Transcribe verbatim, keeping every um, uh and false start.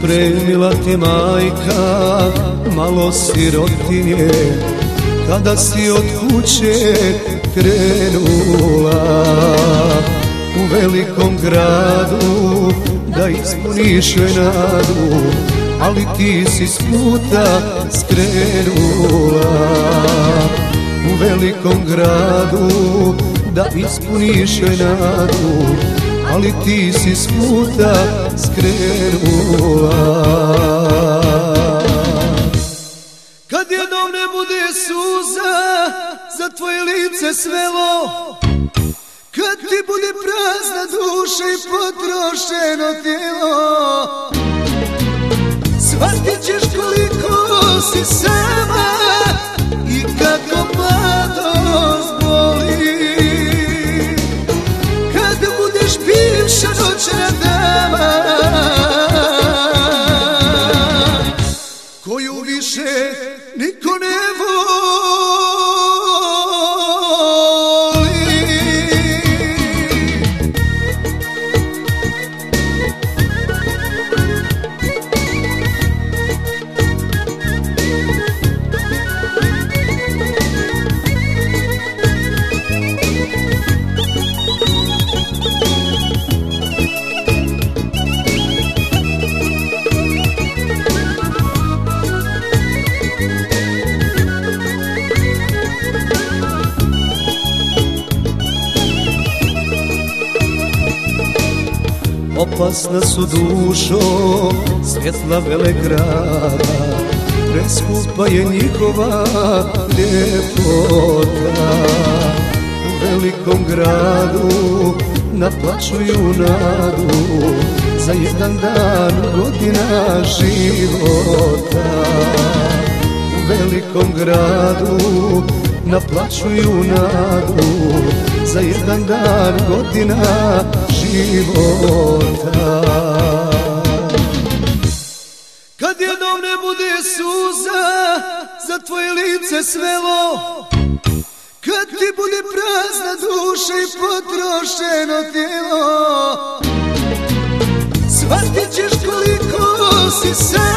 spremila ti majka malo sirotinje, kada si od kuće krenula u velikom gradu da ispuniš joj nadu, ali ti si s puta skrenula u velikom gradu da ispuniš joj nadu, ali ti si s puta skrenula. Kad jednom ne bude suza za tvoje lice svelo, kad ti bude prazna duša i potrošeno tijelo, shvatit ćeš koliko si sama i kako mladost boli. Kad budeš bivša noćna dama, koju više niko ne voli. Opasna su dušo svjetla velegrada, preskupa je njihova ljepota. U velikom gradu naplaćuju nadu za jedan dan godina života. U velikom gradu naplaćuju nadu za jedan dan godina života. Kad jednom ne bude suza za tvoje lice svelo, kad ti bude prazna duša i potrošeno tijelo, shvatit ćeš koliko si sam